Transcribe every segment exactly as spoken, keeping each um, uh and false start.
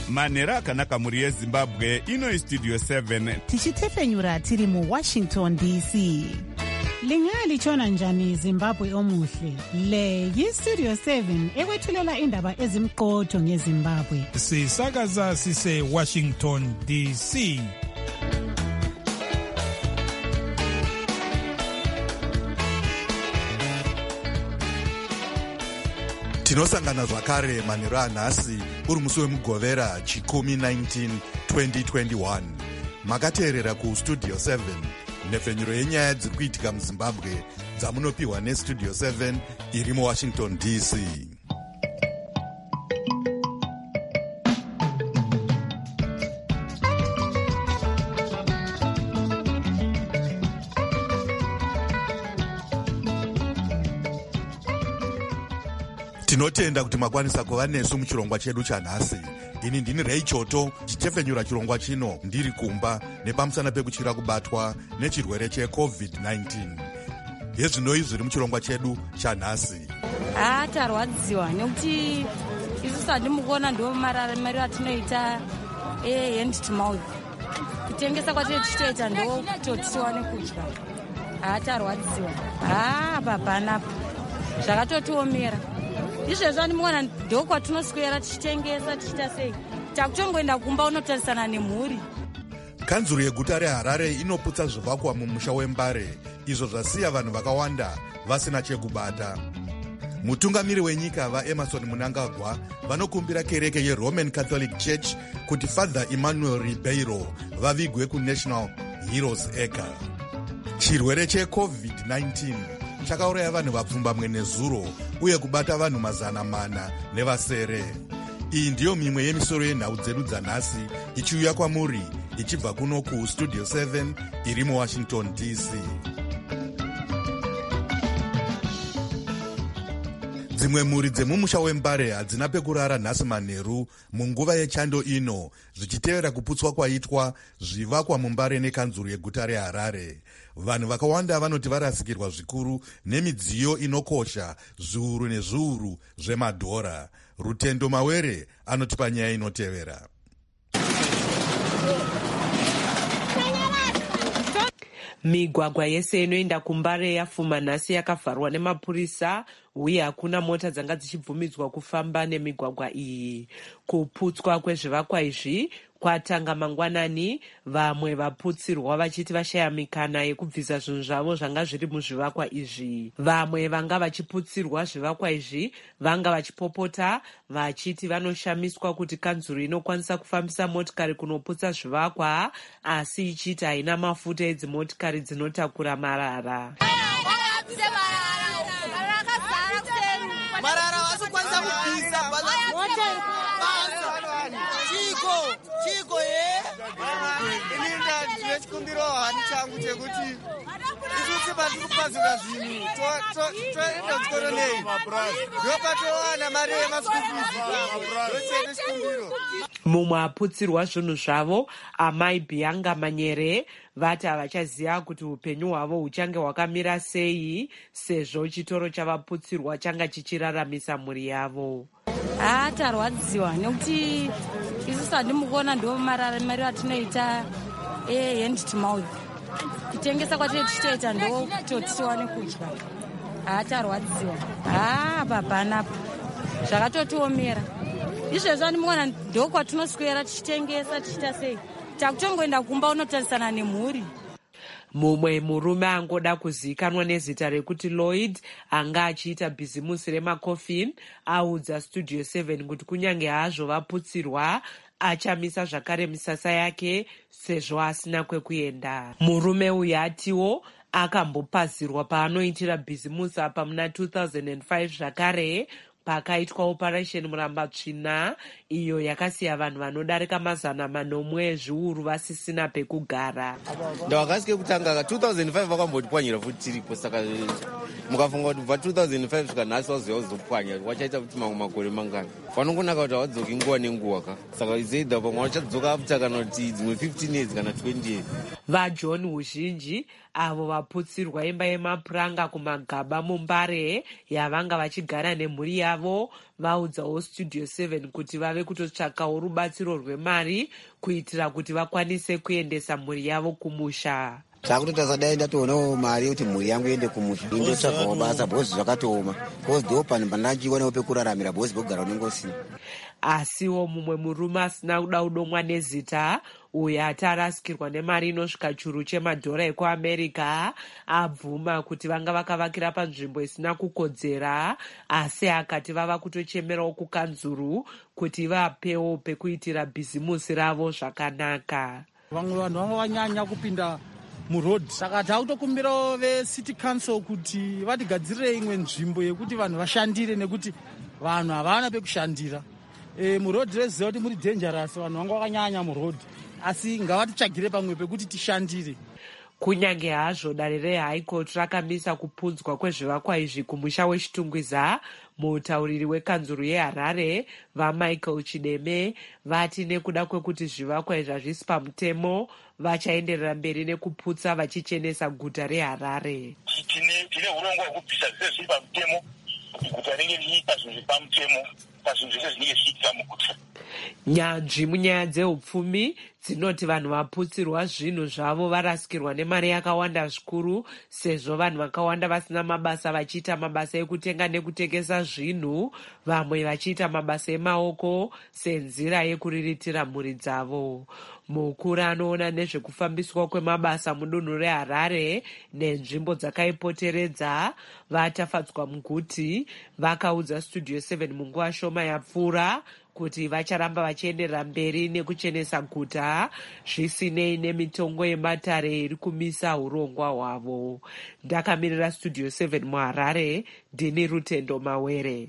manhero akanaka mhuri yezimbabwe. Ino istudio seven tichitefenyura tiri muwashington D C. Lingalitshona njani Zimbabwe omuhle? Le yistudio seven ekwethulela indaba ezimqotho ngeZimbabwe. Sisakaza sise Washington D C. Tinosangana zvakare manhero anhasi uri musi wemugovera chikumi nineteen twenty twenty-one. Makateerera kustudio seven nhefenyuro yenyaya dziri kuitika muZimbabwe dzamunopiwa nestudio seven iri muWashington D C. Tinotenda kuti makwanisa kuva nesu muchirongwa chedu chanhasi. Ini ndini Ray Choto, chichefenyura chirongwa chino ndiri kumba nepamusana pekuchira kubatwa nechirwere checovid nineteen. Yezvinoi zviri muchirongwa chedu chanhasi. Ah, tarwadziwa nekuti isusu handimukona ndo mararamiro atinoita eh hand to mouth. Kutengesa kwatiri tichitoita ndo kuti tiwane kudya. Ah, tarwadziwa. Ah, babana zvakatotiomera. Izvezvo ndimukona ndo kwatinoswera tichitengesa tichita sei. Takutongoenda kumba unotarisana nemhuri. Kanzuru yeguta reHarare inoputsa zvivakwa mumusha weMbare, izvo zvasiya vanhu vakawanda vasina chekubata. Mutungamiri wenyika vaEmerson Mnangagwa vanokumbira kereke yeRoman Catholic Church kuti Father Emmanuel Ribeiro vavigwe kuNational Heroes Acre. Chirwere checovid nineteen chakauraya vanhu vapfumbamwe nezuro uye kubata vanhu mazana mana nevasere. Iyi ndiyo mimwe yemisoro yenhau dzedu dzanhasi ichiuya kwamuri ichibva kuno kustudio seven iri muWashington D C. Dzimwe mhuri dzemumusha weMbare hadzina pekurara nhasi manheru munguva yechando ino zvichitevera kuputswa kwaitwa zvivakwa muMbare nekanzuru yeguta reHarare. Vanhu vakawanda vanoti varasikirwa zvikuru nemidziyo inokosha zviuru nezviuru zvemadhora. Rutendo Mawere anotipa nyaya inotevera. Migwagwa yese inoenda kuMbare yafuma nhasi yakavharwa nemapurisa uye hakuna mota dzanga dzichibvumidzwa kufamba nemigwagwa iyi. Kuputswa kwezvivakwa izvi kwatanga mangwanani, vamwe vaputsirwa vachiti vashaya mikana yekubvisa zvinhu zvavo zvanga zviri muzvivakwa izvi. Vamwe vanga vachiputsirwa zvivakwa izvi vanga vachipopota vachiti vanoshamiswa kuti kanzuru inokwanisa kufambisa motikari kunoputsa zvivakwa asi ichiti haina mafuta edzimotikari dzinotakura marara. Marara vasikwanisa kubvisa chiko ye ininda ndine chikumbiro hani changu chekuti isusi patiri kupazuka zvinhu toenda kuchikoro nei ndopatowana mari yemasikufizi ndochete chikumbiro. Mumwe aputsirwa zvinhu zvavo amai Bianga Manyere vati havachaziva kuti upenyu hwavo huchange hwakamira sei sezvo chitoro chavaputsirwa changa chichiraramisa mhuri yavo. Ah, tarwadziwa nekuti isusu handimukona ndo mararamiro atinoita eh hand to mouth. Kutengesa kwatiri tichitoita ndo kuti tiwane kudya. Ah, tarwadziwa. Ah, babana zvakatotiomera. Izvezvo ndimukona ndo kwatinoswera tichitengesa tichita sei. Takutongoenda kumba unotarisana nemhuri. Mumwe murume angoda kuzivikanwa nezita rekuti Lloyd anga achiita bhizimusi remakofini audza studio seven kuti kunyange hazvo vaputsirwa achamisa zvakare misasa yake sezvo asina kwekuenda. Murume uyu atiwo akambopazirwa paanoitira bhizimusi apa muna two thousand five zvakare pakaitwa operation Murambatsvina iyo yakasiya vanhu vanodarika mazana manomwe zviuru vasisina pekugara. Ndawakasike kutanga two thousand five vakambotipwanyira futi tiripo saka mukafunga kuti kubva two thousand five svika nhasi wazoya kuzopwanya wachaita kuti mamwe makore mangani. Vanongonaka kuti hawadzoki nguva nenguva ka saka izoida pamwe wachadzoka afuta kana kuti dzimwe fifteen years kana twenty years. VaJohn Huzhinji avo vaputsirwa imba yemapuranga kumagaba muMbare yavanga vachigara nemhuri yavo yavo vaudzawo Studio seven kuti vave kutotsvakawo rubatsiro rwemari kuitira kuti vakwanise kuendesa mhuri yavo kumusha. Takutotaza dai ndatoonawo mari kuti mhuri yangu iende kumusha indotsvagawo basa bhozi zvakatooma bhozi ndo pani pandachiwanawo pekuraramira bhozi pekugara unongosina. Asiwo mumwe murume asina kuda kudomwa nezita uyo ati arasikirwa nemari inosvika churu chemadhora ekuamerica abvuma kuti vanga vakavakira panzvimbo isina kukodzera, asi akati vava kutochemerawo kukanzuru kuti vapewo pekuitira bhizimusi ravo zvakanaka. Vamwe vanhu vanga vanyanya kupinda murodhi, saka takutokumbirawo vecity council kuti vatigadzirire imwe nzvimbo yekuti vanhu vashandire, nekuti vanhu havana pekushandira. E, murodhi reziva kuti muri dangerous, vanhu vanga vakanyanya murodhi, asi ngavatitsvagire pamwe pekuti tishandire. Kunyange hazvo dare reHigh Court rakamisa kupunzwa kwezvivakwa izvi kumusha weChitungwiza, mutauriri wekanzuru yeHarare vaMichael Chideme vati nekuda kwekuti zvivakwa izvi hazvisi pamutemo vachaenderera mberi nekuputsa vachichenesa guta reHarare. Tine urongwa hwekubvisa zvese zviri pamutemo kuti guta ringe riita zvinhu zviri pamutemo pazvinhu zvese zvinenge zvichiitika muguta. Nyanzvi munyaya dzeupfumi dzinoti vanhu vaputsirwa zvinhu zvavo varasikirwa nemari yakawanda zvikuru, sezvo vanhu vakawanda vasina mabasa vachiita mabasa ekutenga nekutengesa zvinhu, vamwe vachiita mabasa emaoko senzira yekuriritira mhuri dzavo. Mukuru anoona nezvekufambiswa kwemabasa mudunhu reHarare nenzvimbo dzakaipoteredza vatafadzwa muguti vakaudza Studio seven munguva shoma yapfuura kuti vacharamba vachienderera mberi nekuchenesa guta zvisinei nemitongo yematare iri kumisa urongwa hwavo. Ndakamirira Studio seven muHarare, ndini Rutendo Mawere.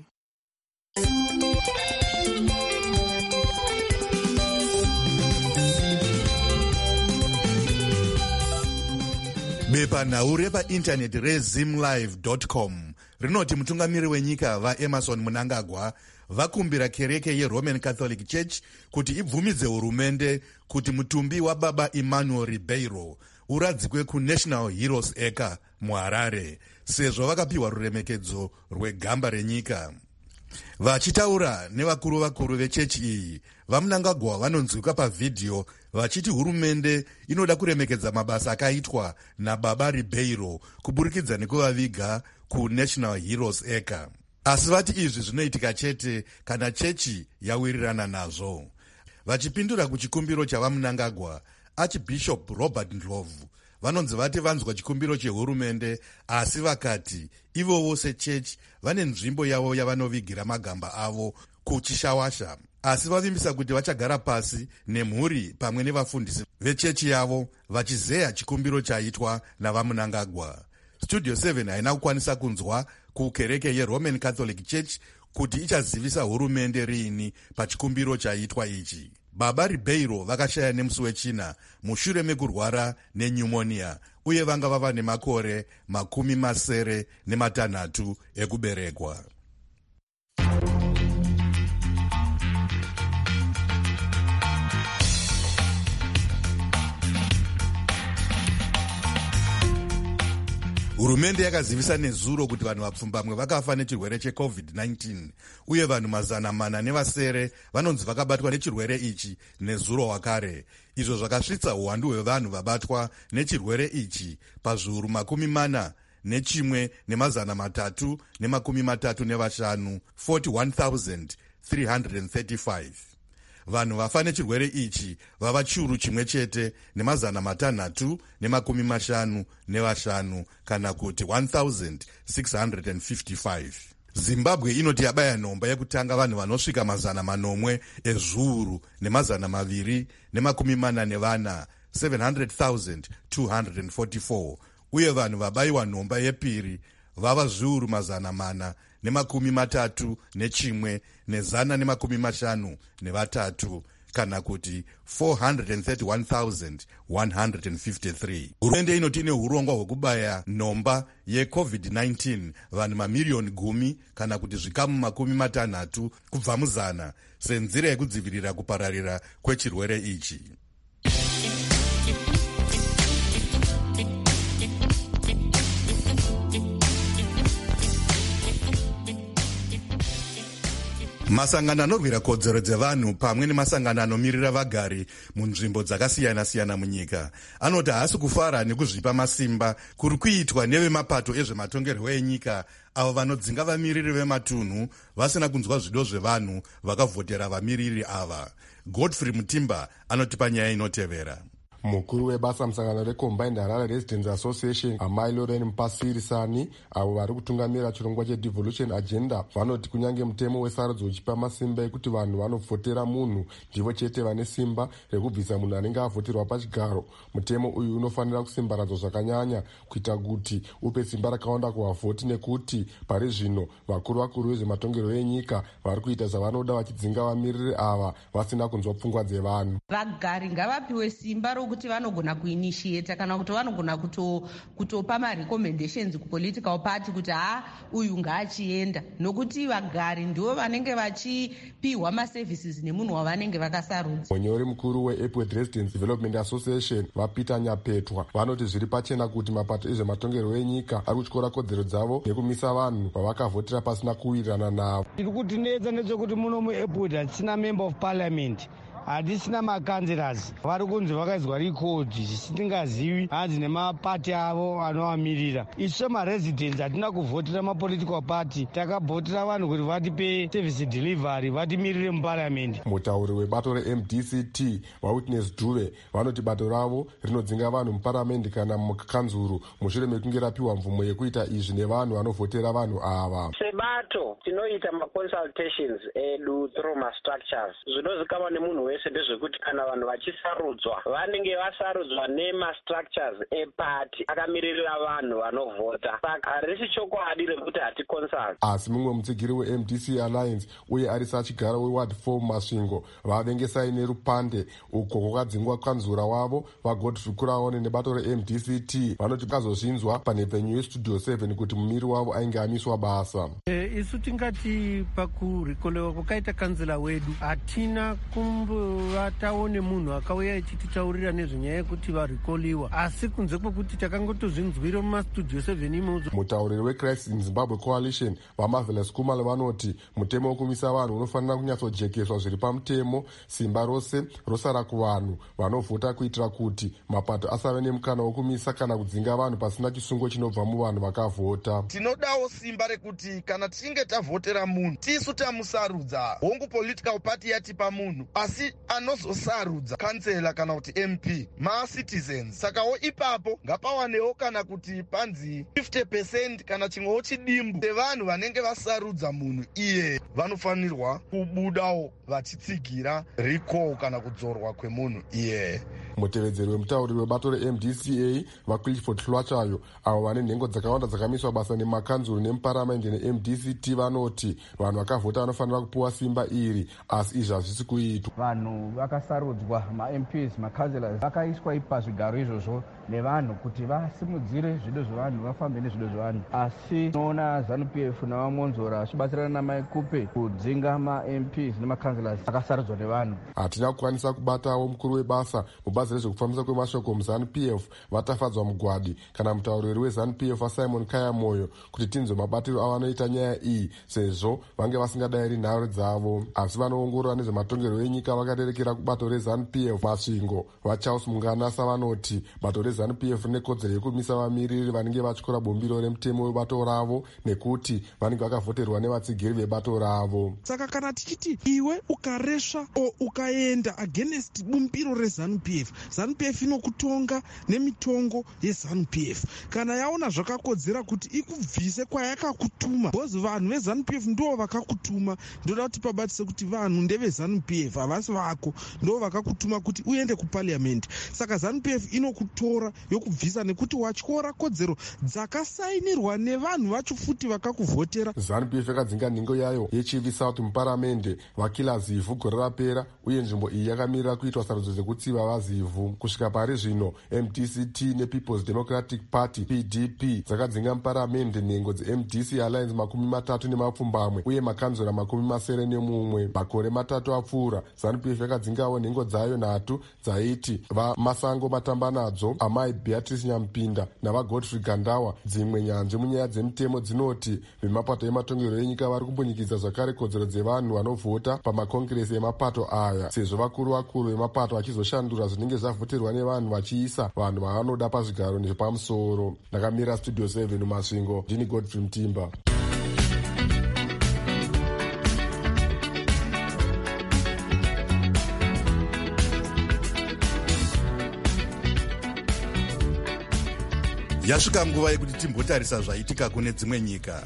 Bepanhau repaindaneti rezimlive dot com rinoti mutungamiri wenyika vaEmmerson Mnangagwa vakumbira kereke yeRoman Catholic Church kuti ibvumidze hurumende kuti mutumbi wababa Emmanuel Ribeiro uradzikwe kuNational Heroes Acre muHarare, sezvo vakapiwa ruremekedzo rwegamba renyika. Vachitaura nevakuru vakuru vechechi iyi, vaMnangagwa vanonzwika pavhidhiyo vachiti hurumende inoda kuremekedza mabasa akaitwa nababa Ribeiro kuburikidza nekuvaviga kuNational Heroes Acre. Asi vati izvi zvinoitika chete kana chechi yawirirana nazvo. Vachipindura kuchikumbiro chavaMnangagwa, Archbishop Robert Ndlovu vanonzi vati vanzwa chikumbiro chehurumende, asi vakati ivowo sechechi vane nzvimbo yavo yavanovigira magamba avo kuchishawasha, asi vavimbisa kuti vachagara pasi nemhuri pamwe nevafundisi vechechi yavo vachizeya chikumbiro chaitwa navaMnangagwa. Studio seven haina kukwanisa kunzwa kukereke yeRoman Catholic Church kuti ichazivisa hurumende riini pachikumbiro chaitwa ichi. Baba Ribeiro vakashaya nemusi wechina mushure mekurwara nenyumonia uye vanga vava nemakore makumi masere nematanhatu ekuberekwa. Hurumende yakazivisa nezuro kuti vanhu vapfumbamwe vakafa nechirwere checovid nineteen uye vanhu mazana mana nevasere vanonzi vakabatwa nechirwere ichi nezuro wakare. Izvo zvakasvitsa uwandu hwevanhu vabatwa nechirwere ichi pazviuru makumi mana nechimwe nemazana matatu nemakumi matatu nevashanu, forty-one thousand three hundred thirty-five. Vanhu vafa nechirwere ichi vava chiuru chimwe chete nemazana matanhatu nemakumi mashanu nevashanu, kana kuti one thousand six hundred fifty-five. Zimbabwe inoti yabaya nhomba yekutanga vanhu vanosvika mazana manomwe ezviuru nemazana maviri nemakumi mana nevana, seven hundred thousand two hundred forty-four, uye vanhu vabayiwa nhomba yepiri vava zviuru mazana mana nemakumi matatu nechimwe nezana nemakumi mashanu nevatatu, kana kuti four hundred thirty-one thousand one hundred fifty-three. Hurumende inoti ine hurongwa hwekubaya nhomba yecovid nineteen vanhu mamiriyoni gumi kana kuti zvikamu makumi matanhatu kubva muzana senzira yekudzivirira kupararira kwechirwere ichi. Masangano anorwira kodzero dzevanhu pamwe nemasangano anomirira vagari munzvimbo dzakasiyana-siyana munyika anoti haasi kufara nekuzvipa masimba kuri kuitwa nevemapato ezvematongerwo enyika avo vanodzinga vamiriri vematunhu vasina kunzwa zvido zvevanhu vakavhotera vamiriri ava. Godfrey Mutimba anotipa nyaya inotevera. Mukuru webasa musangano reCombined Harare Residents Association amai Lauren Mpasirisani avo vari kutungamira chirongwa chedevolution agenda vanoti kunyange mutemo wesarudzo uchipa masimba ekuti vanhu vanovhotera munhu ndivo chete vane simba rekubvisa munhu anenge avhoterwa pachigaro, mutemo uyu unofanira kusimbaradzwa zvakanyanya kuita kuti upe simba rakawanda kuvavhoti, nekuti pari zvino vakuru vakuru vezvematongerwo enyika vari kuita zvavanoda vachidzinga vamiriri ava vasina kunzwa pfungwa dzevanhu. Vagari ngavapiwe simba kuti vanogona kuinitiate kana kuti vanogona kuto kutopa marecommendations kupolitical party kuti ha uyu ngaachienda, nokuti vagari ndivo vanenge vachipiwa maservices nemunhu wavanenge vakasarudza. Munyori mukuru weEpworth Residents Development Association vaPeter Nyapetwa vanoti zviri pachena kuti mapato ezvematongerwo enyika ari kutyora kodzero dzavo nekumisa vanhu vavakavhotera pasina kuwirirana navo. Tiri kutinedza nechekuti muno muEpworth hatisina member of parliament, hatisina makanzerazi vari kunzi vakaizwa rikodhi zvisingazivi hanzi nemapati avo anovamirira. Isu semaresidents hatina kuvhotera mapolitical party, takavhotera vanhu kuti vatipe service delivery, vatimirire muparliament. Mutauri webato reM D C T vaWitness Dube vanoti bato ravo rinodzinga vanhu muparliament kana mukanzuru mushure mekunge rapiwa mvumo yekuita izvi nevanhu vanovhotera vanhu ava. Sebato tinoita maconsultations edu through mastructures zvinozikanwa nemunhu wese ndezvekuti kana vanhu vachisarudzwa vanenge vasarudzwa nemastructures epati akamiririra vanhu vanovhota, saka harisi chokwadi rekuti haticonsult. Asi mumwe mutsigiri weM D C Alliance uye ari sachigara weward four Masvingo vavengesai nerupande uko kwakadzingwa kanzura wavo vaGodfrey Kuraone nebato reM D C T vanoti vakazozvinzwa panhepenyu yestudio seven kuti mumiri wavo ainge amiswa basa. E, isu tingati pakurikolewa kwakaita kanzila wedu hatina kumbovataone munhu akauya echititaurira nezvenyaya yekuti varikoliwa, asi kunze kwekuti takangotozvinzwira mumastudio seven imodzo. Mutauriri weChrist in Zimbabwe Coalition vaMarvelous Kumalo vanoti mutemo wekumisa vanhu unofanira kunyatsojekeswa zviri pamutemo, simba rose rosara kuvanhu vanovhota kuitira kuti mapato asave nemukana wokumisa kana kudzinga vanhu pasina chisungo chinobva muvanhu vakavhota. Tinodawo simba rekuti kana tichinge tavhotera munhu tisu tamusarudza, hongu political party yatipa munhu, asi anozosarudza kansela kana kuti M P ma-citizens. Sakawo ipapo ngapawanewo kana kuti panzi fifty percent kana chimwewo chidimbu sevanhu vanenge vasarudza munhu iye vanofanirwa kubudawo vachitsigira recall kana kudzorwa kwemunhu iye. Mutevedzeri wemutauriri webato reM D C A vaClifford Hlwachayo avo vane nhengo dzakawanda dzakamiswa basa nemakanzuru nemuparamende neM D C T vanoti vanhu vakavhota vanofanira kupuwa simba iri, asi izvi hazvisi kuitwa. Vanhu vakasarudzwa maM Ps makanzela vakaiswa pazvigaro izvozvo nevanhu kuti vasimudzire zvido zvevanhu, vafambe nezvido zvevanhu, asi noona ZANU-P F navamonzora vachibatsirana namaikupe kudzinga maM Ps nemakanzela akasarudzwa nevanhu. Hatina kukwanisa kubatawo mukuru webasa mubazi rezvekufambisa kwemashoko muZANU-P F vatafadzwa mugwadi kana mutauriri weZANU-P F vaSimon Kaya Moyo kuti tinzwe mabatiro avanoita nyaya iyi sezvo vange vasingadayiri nhare dzavo, asi vanoongorora nezvematongerwo enyika vakarerekera kubato reZANU-P F Masvingo. vaCharles Munganasa vanoti bato reZANU-P F nekodzero yekumisa vamiriri vanenge vatyora bombiro remutemo webato ravo nekuti vanenge vakavhoterwa nevatsigiri vebato ravo. Saka kana tichiti iwe ukaresva o ukaenda against bumbiro reZANU-P F, ZANU-P F inokutonga nemitongo yeZANU-P F kana yaona zvakakodzera kuti ikubvise kwayakakutuma, because vanhu veZANU-P F ndo vakakutuma. Ndoda kuti pabatise kuti vanhu ndeveZANU-P F havasi vako, ndo vakakutuma kuti uende kuparliament. Saka ZANU-P F inokutora yokubvisa nekuti watyora kodzero dzakasainirwa nevanhu vacho futi vakakuvhotera. ZANU-P F yakadzinga nhengo yayo yechivi South muparamende vakila zivhu gore rapera, uye nzvimbo iyi yakamirira kuitwa sarudzo dzekutsiva vazivhu. Kusvika pari zvino M D C T nePeople's Democratic Party P D P dzakadzinga muparamende nhengo dzeM D C Alliance makumi matatu nemapfumbamwe uye makanzura makumi masere nemumwe. Makore matatu apfuura ZANU-P F yakadzingawo nhengo dzayo nhatu dzaiti vaMasango Matambanadzo, amai Beatrice Nyampinda navagodfrey Gandawa. Dzimwe nyanzvi munyaya dzemutemo dzinoti vemapato ematongerero enyika vari kumbunyikidza zvakare kodzero dzevanhu vanovhota pamakongiresi emapato aya, sezvo vakuru vakuru vemapato vachizoshandura zvinenge zvavhoterwa nevanhu vachiisa vanhu vavanoda pazvigaro zvepamusoro. Ndakamira studio seven mumasvingo, ndini Godfrey Mtimba. Yasvika nguva yekuti timbotarisa zvaitika kune dzimwe nyika.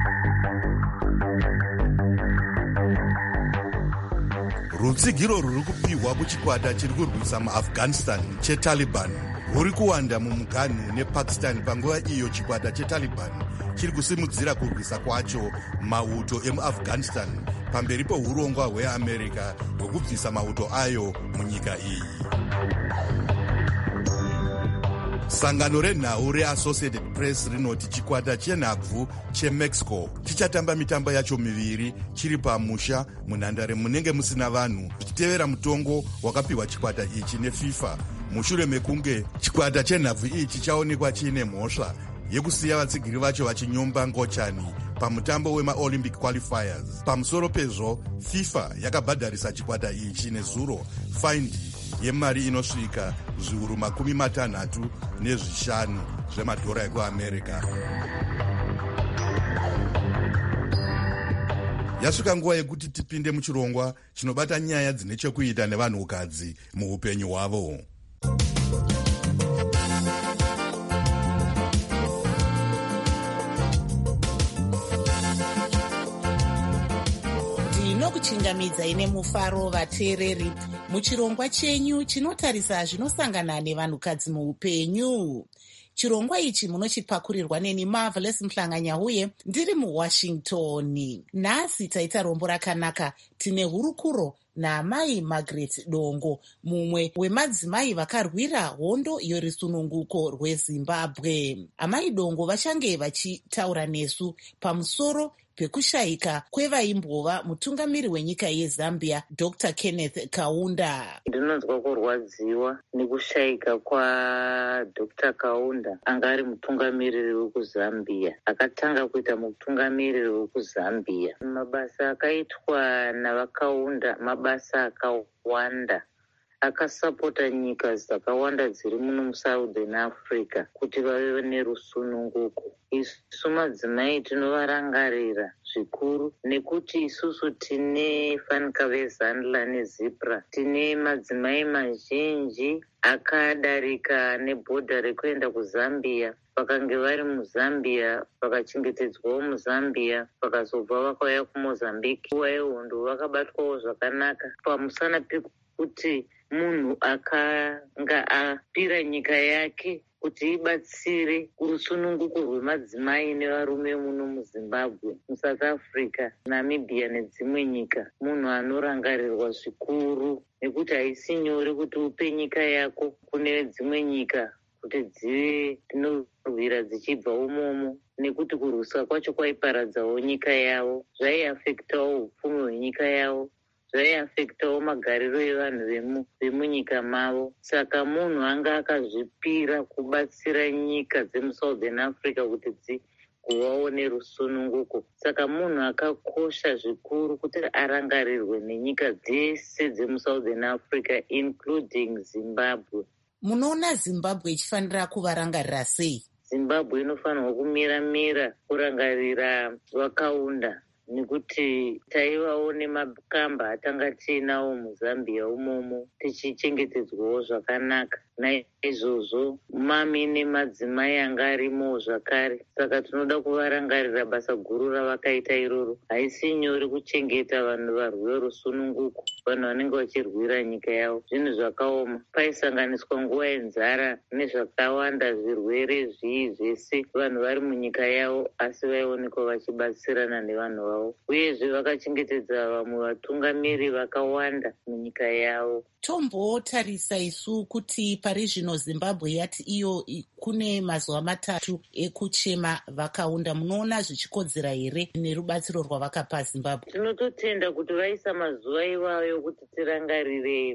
Rutsigiro rwuri kupiwa kuchikwata chiri kurwisa muAfghanistan cheTaliban rwuri kuwanda mumuganhu nePakistan panguva iyo chikwata cheTaliban chiri kusimudzira kurwisa kwacho mauto emuAfghanistan pamberi peurongwa hweAmerica hwekubvisa mauto ayo munyika iyi. Sangano renhau reAssociated Press rinoti chikwata chenhabvu cheMexico chichatamba mitambo yacho miviri chiri pamusha munhandare munenge musina vanhu, zvichitevera mutongo wakapiwa chikwata ichi neFIFA mushure mekunge chikwata chenhabvu ichi chaonekwa chiine mhosva yekusiya vatsigiri vacho vachinyomba ngochani pamutambo wemaOlympic qualifiers. Pamusoro pezvo, FIFA yakabhadharisa chikwata ichi nezuro faindi yemari inosvika zviuru makumi matanhatu nezvishanu zvemadhora ekuamerica. Yasvika nguva yekuti tipinde muchirongwa chinobata nyaya dzine chekuita nevanhukadzi muupenyu hwavo. Kuchingamidza ine mufaro vateereri muchirongwa chenyu chinotarisa zvinosangana nevanhukadzi muupenyu. Chirongwa ichi munochipakurirwa neni Marvelous Mhlanganyauye ndiri muWashington. Nhasi taita rombo rakanaka. Tine hurukuro naamai Margaret Dongo, mumwe wemadzimai vakarwira hondo yorisununguko rweZimbabwe. Amai Dongo vachange vachitaura nesu pamusoro pekushayika kwevaimbova mutungamiri wenyika yeZambia Doctor Kenneth Kaunda. Ndinonzwa kurwadziwa nekushayika kwa Doctor Kaunda, anga ari mutungamiriri wekuzambia, akatanga kuita mutungamiriri wekuzambia. Mabasa akaitwa navakaunda mabasa akawanda, akasapota nyika dzakawanda dziri muno muSouthern Africa kuti vave nerusununguko. Isu madzimai tinovarangarira zvikuru nekuti isusu tine Fanikave Zandla neZipra, tine madzimai mazhinji akadarika nebhodha rekuenda kuZambia, vakange vari muZambia vakachengetedzwawo muZambia, vakazobva vakauya kuMozambique. Nguva yehondo vakabatwawo zvakanaka pamusana pekuti munhu akanga apira nyika yake kuti ibatsire kurusununguko rwemadzimai nevarume muno muZimbabwe, muSouth Africa, Namibia nedzimwe nyika. Munhu anorangarirwa zvikuru nekuti haisi nyore kuti upe nyika yako kune dzimwe nyika kuti dzive dzinorwira dzichibva umomo, nekuti kurwisa kwacho kwaiparadzawo nyika yavo, zvaiafektawo upfumi hwenyika yavo, zvaiafektawo magariro evanhu vemunyika mavo. Saka munhu anga akazvipira kubatsira nyika dzemuSouthern Africa kuti dzigovawo nerusununguko. Saka munhu akakosha zvikuru kuti arangarirwe nenyika dzese dzemuSouthern Africa including Zimbabwe. Munoona Zimbabwe ichifanira kuvarangarira sei? Zimbabwe inofanirwa kumira-mira kurangarira Vakaunda, nekuti taivawo nemakamba atanga tiinawo muZambia umomo tichichengetedzwawo zvakanaka. Naizvozvo mami nemadzimai anga arimowo zvakare. Saka tinoda kuvarangarira basa guru ravakaita iroro. Haisi nyore kuchengeta vanhu varwere rusununguko, vanhu vanenge vachirwira nyika yavo. Zvinhu zvakaoma, paisanganiswa nguva yenzara nezvakawanda, zvirwere zvii zvese, vanhu vari munyika yavo asi vaionekwa vachibatsirana nevanhu vavo, uyezve vakachengetedza vamwe vatungamiri vakawanda munyika yavo. Tombotarisa isu kuti pari zvino Zimbabwe yati iyo kune mazuva matatu ekuchema Vakaunda. Munoona zvichikodzera here nerubatsiro rwavakapa Zimbabwe? Tinototenda kuti vaisa mazuva ivayo kuti tirangarire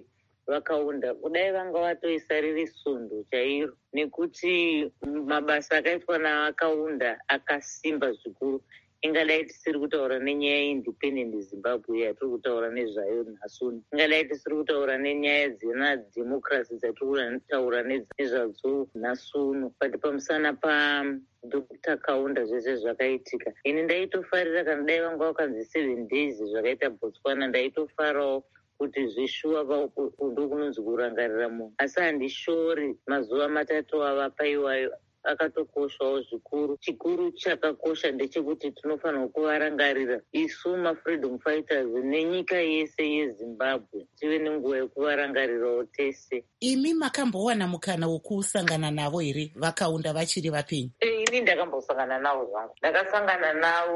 vakaunda kudai vanga vatoisa riri sundu chairo, nekuti mabasa akaitwa navakaunda akasimba zvikuru. Ingadai tisiri kutaura nenyaya yeindependent Zimbabwe yatiri kutaura nezvayo nhasuni. Ingadai tisiri kutaura nenyaya dzina democracy dzatiri kutaura nezvadzo nhasuno. But pamusana pa Doctor Kaunda zvese zvakaitika, ini ndaitofarira kana dai vanga vakanzi seven days zvakaita Botswana, ndaitofarawo kuti zvishuwa ndo kunonzi kurangarira munhu. Asi handishori mazuva matatu avapa iwayo akatokoshawo zvikuru. Chikuru chakakosha ndechekuti tinofanira kuvarangarira isu mafreedom fighters nenyika yese yeZimbabwe, tive nenguva yekuvarangarirawo tese. Imi makambowana mukana wokusangana navo here vakaunda vachiri vapenyu? E, ini ndakambosangana navo zvangu. Ndakasangana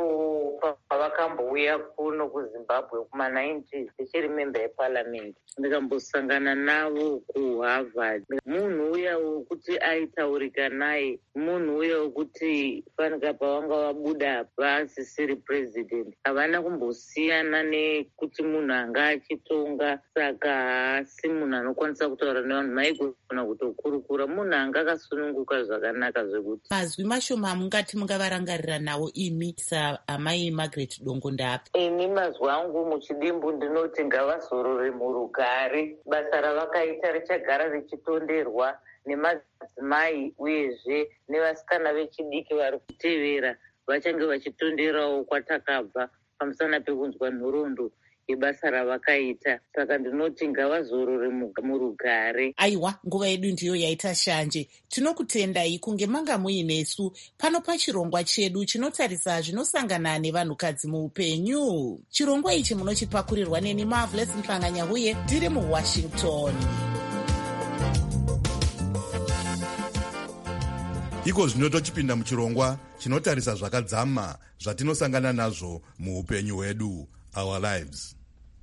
navo pavakambouya kuno kuZimbabwe kuma nineties ndichiri member yeparliament. Ndakambosangana navo kuHarvard. Munhu uya wekuti aitaurika naye, munhu uya wekuti fanika pavanga vabuda vasisiri president, havana kumbosiyana nekuti munhu anga achitonga. Saka haasi munhu anokwanisa kutaura nevanhu maigona kutokurukura, munhu anga akasununguka zvakanaka zvekuti. Mazwi mashoma mungati mungavarangarira nawo imi saamai Margaret Dongo ndapi? Ini mazwi angu muchidimbu ndinoti ngavazorore murugare. Basa ravakaita richagara richitonderwa nemadzimai uyezve nevasikana vechidiki vari kutevera vachange vachitonderawo kwatakabva pamusana pekunzwa nhoroondo yebasa ravakaita. Saka ndinoti ngavazorore murugare. Aiwa, nguva yedu ndiyo yaita shanje. Tinokutendai kunge manga muinesu pano pachirongwa chedu chinotarisa zvinosangana nevanhukadzi muupenyu. Chirongwa ichi munochipakurirwa neni Marvelous Mhlanganya uye ndiri muWashington. Iko zvino tochipinda muchirongwa chinotarisa zvakadzama zvatinosangana nazvo muupenyu hwedu, our lives.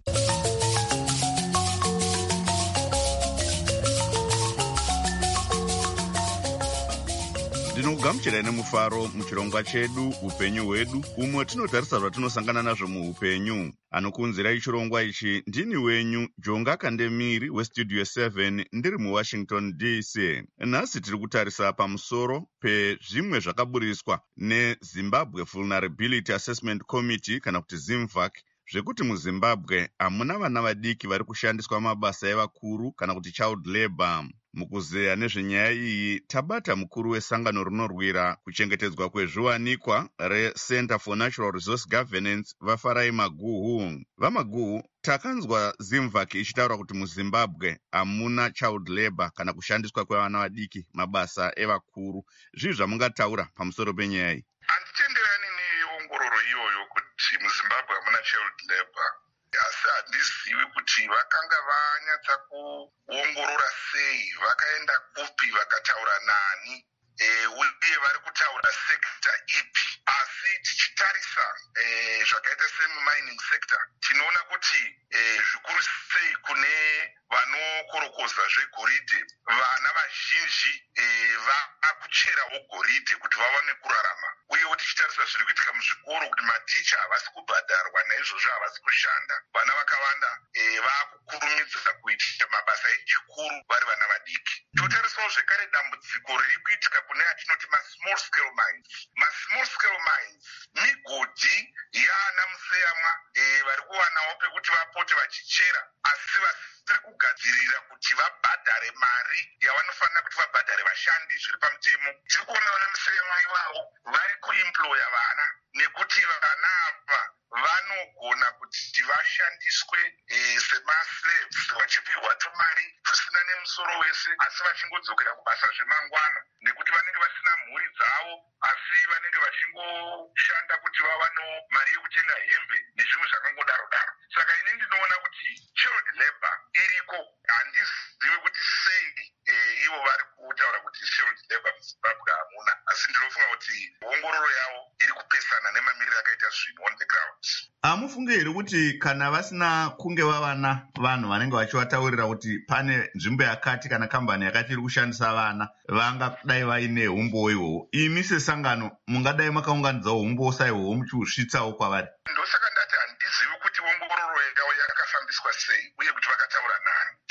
Ndinokugamuchirai nemufaro muchirongwa chedu upenyu hwedu, umwe tinotarisa zvatinosangana nazvo muupenyu. Anokunzirai chirongwa ichi ndini wenyu Jonga Kandemiri westudio seven ndiri muWashington D C. Nhasi tiri kutarisa pamusoro pezvimwe zvakaburiswa neZimbabwe Vulnerability Assessment Committee kana kuti ZIMVAC, zvekuti muZimbabwe hamuna vana vadiki vari kushandiswa mabasa evakuru kana kuti child labor. Mukuzeya nezvenyaya iyi tabata mukuru wesangano rinorwira kuchengetedzwa kwezviwanikwa reCenter for Natural Resource Governance vaFarai Maguhu. VaMaguhu, takanzwa ZIMVAC ichitaura kuti muZimbabwe hamuna child labor kana kushandiswa kwevana vadiki mabasa evakuru. Zvii zvamungataura pamusoro penyaya iyi? Handitenderani neongororo iyoyo kuti muZimbabwe hamuna child labor. Asi handizivi kuti vakanga vanyatsa kuongorora sei, vakaenda kupi, vakataura nani, e, uye vari kutaura sekta ipi. Asi tichitarisa e, zvakaita semining sector, tinoona kuti e, zvikuru sei kune vanokorokoza zvegoridhe, vana vazhinji e, vakucherawo goridhe kuti vawane kurarama. Uyewo tichitarisa zviri kuitika muzvikoro kuti maticha havasi kubhadharwa, naizvozvo havasi kushanda. Vana vakawanda e, vakukurumidza kuita mabasa echikuru vari vana vadiki. Totarisawo zvekare dambudziko riri kuitika kune atinoti masmall scale mines. Masmall scale mines migodhi yaana museyamwa e, vari kuwanawo pekuti vapote vachichera, asi vasiri kugadzirira kuti vabhadhare mari yavanofanira kuti vabhadhare vashandi zviri pamutemo. Tiri kuona vana museyamwa ivavo vari kuimploya vana, nekuti vana ava vanogona kuti vashandiswe e, semaslaves, vachipihwa tumari tusina nemusoro wese, asi vachingodzokera kubasa zvemangwana, nekuti vanenge vasina mhuri dzavo, asi vanenge vachingoshanda kuti vavanewo mari yekutenga hembe nezvimwe zvakangodaro daro. Saka ini ndinoona kuti child labor iriko. Handizivi kuti sei e, ivo vari kutaura kuti child labor muZimbabwe hamuna, asi ndinofunga kuti ongororo yavo iri kupesana nemamiriro akaita zvinhu on the ground. Hamufunge here kuti kana vasina kunge vavana vanhu vanenge vachivataurira kuti pane nzvimbo yakati kana kambani yakati iri kushandisa vana, vangadai vaine umbo ihwohwo? Imi sesangano mungadai makaunganidzawo umbo saihwohwo muchiusvitsawo kwavari? Ndosaka ndati handizivi kuti ongororo yavo yakafambiswa sei uye kuti vakataura nani.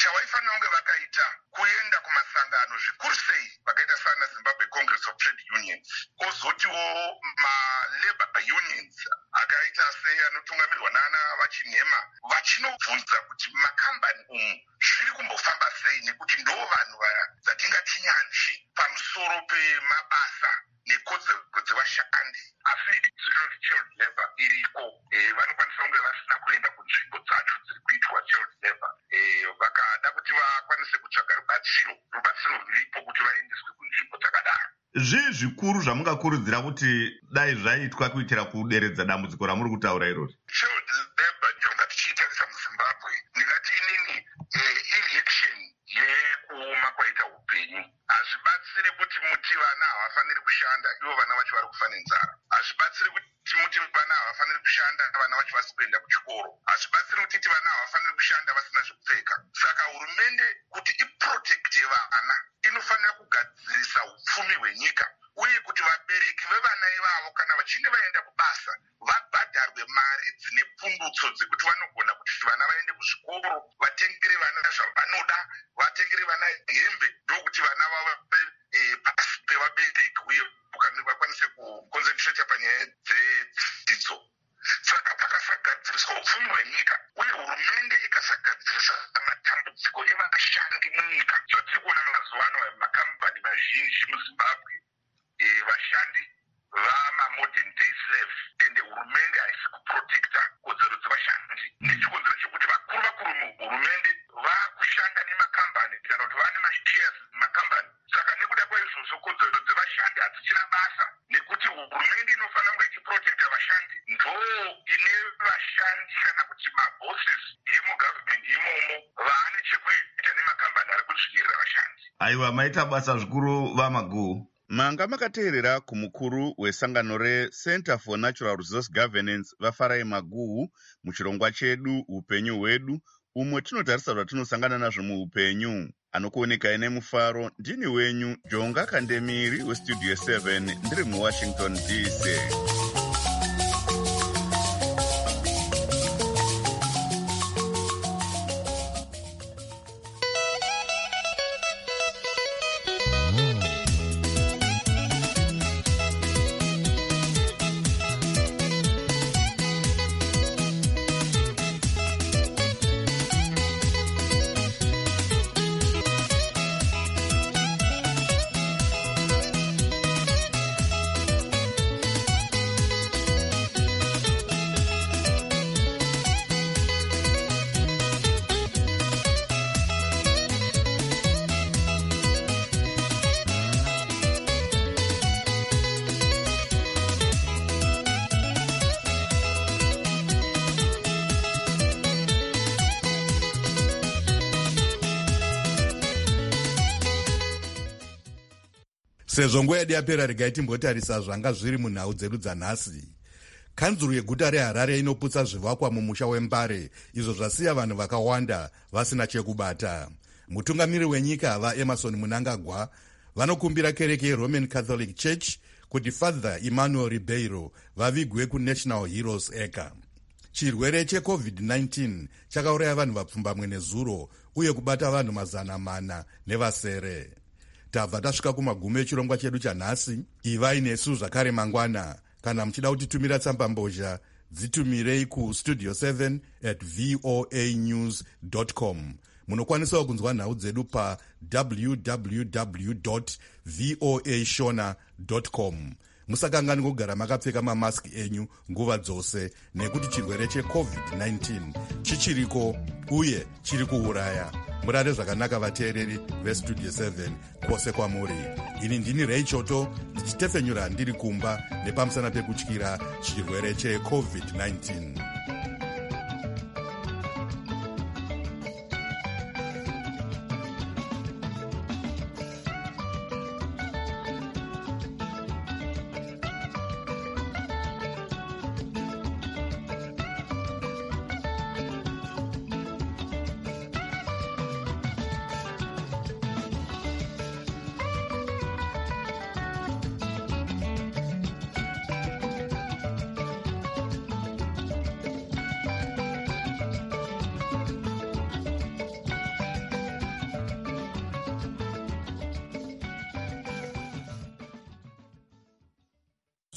chavaifanira kunge vakaita kuenda kumasangano zvikuru sei vakaita sana Zimbabwe Congress of Trade Unions, kozotiwo malabor unions akaita sei anotungamirirwa nana vachinhema vachinobvunza kuti makambani umu zviri kumbofamba sei, nekuti ndo vanhu vaya dzatingati nyanzvi pamusoro pemabasa nekodzero dzevashandi. Asi child labor iriko, vanokwanisa kunge vasina kuenda kunzvimbo dzacho dziri kuitwa child labor, vakada kuti vakwanise kutsvaga rubatsiro rubatsiro ruripo kuti vaendeswe kunzvimbo dzakadaro. Zvii zvikuru zvamungakurudzira kuti dai zvaitwa kuitira kuderedza dambudziko ramuri kutaura irori? Child labor ndinonga tichiitarisa muZimbabwe, ndingati inini ireaction yekuoma kwaita upenyu. Hazvibatsiri kuti muti vana havafaniri kushanda ivo vana vacho vari kufa nenzara. Hazvibatsiri kuti muti vana havafaniri kushanda vana vacho vasi kuenda kuchikoro. Hazvibatsiri kuti vana havafaniri kushanda vasina zvekupfeka. Saka hurumende kuti iprotekte vana inofanira kugadzirisa upfumi hwenyika, uye kuti vabereki vevana ivavo kana vachinge vaenda kubasa vabhadharwe mari dzine pundutso dzekuti vanogona kuti vana vaende kuzvikoro, vatengere vana zvavanoda, vatengere vana hembe, ndokuti vana vava pasi pevabereki uye vakwanise kuconcentrata panyaya dzedzidzo. Saka pakasagadziriswa upfumi hwenyika uye hurumende ikasagadzirisa matambudziko evashandi munyika, zvatiri kuona mazuva ano makambani mazhinji muZimbabwe vashandi vamamodern day slave, ende hurumende haisi kuprotekta kodzero dzevashandi. Nechikonzero chekuti vakuru vakuru muhurumende vakushanda nemakambani kana kuti vane mashares mumakambani. Saka nekuda kwaizvozvo kodzero dzevashandi hadzichina basa, nekuti hurumende inofanira kunge ichiprotekta vashandi, ndo ine vashandi kana kuti mabosses emugavhmendi imomo vaane chekuita nemakambani ari kutsvigirira vashandi. Aiwa, maita basa zvikuru vamaguu. Manga makateerera kumukuru wesangano reCenter for Natural Resource Governance vaFarai Maguhu muchirongwa chedu upenyu hwedu, umwe tinotarisa zvatinosangana nazvo muupenyu. Anokuoneka ine mufaro ndini wenyu Jonga Kandemiri weStudio seven ndiri muWashington D C. Sezvo nguva yedu yapera, regai timbotarisa zvanga zviri munhau dzedu dzanhasi. Kanzuru yeguta reHarare inoputsa zvivakwa mumusha weMbare, izvo zvasiya vanhu vakawanda vasina chekubata. Mutungamiri wenyika vaEmerson Mnangagwa vanokumbira kereke yeRoman Catholic Church kuti Father Emmanuel Ribeiro vavigwe kuNational Heroes Eka. Chirwere checovid nineteen chakauraya vanhu vapfumbamwe nezuro uye kubata vanhu mazana mana nevasere. Tabva tasvika kumagumo echirongwa chedu chanhasi. Ivai nesu zvakare mangwana. Kana muchida kutitumira tsamba mbozha, dzitumirei kustudio seven at voa news dot com. Munokwanisawo kunzwa nhau dzedu pa w w w dot voa shona dot com. Musakangani kugara makapfeka mamaski enyu nguva dzose, nekuti chirwere checovid nineteen chichiriko uye chiri kuuraya. Murare zvakanaka vateereri veStudio seven kwose kwamuri. Ini ndini Ray Choto ndichitefenyura ndiri kumba nepamusana pekutyira chirwere checovid nineteen.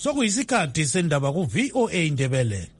sokuyisikhathi sendaba ku-V O A Ndebele.